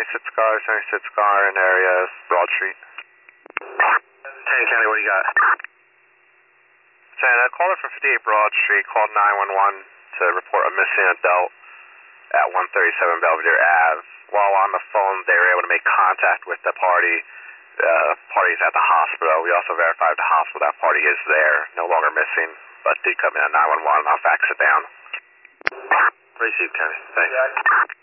76 car in area Broad Street. Taney County, what do you got? Saying a caller from 58 Broad Street called 911 to report a missing adult at 137 Belvedere Ave. While on the phone, they were able to make contact with the party. The party's at the hospital. We also verified the hospital. That party is there, no longer missing, but did come in at 911. I'll fax it down. Received, County. Thanks.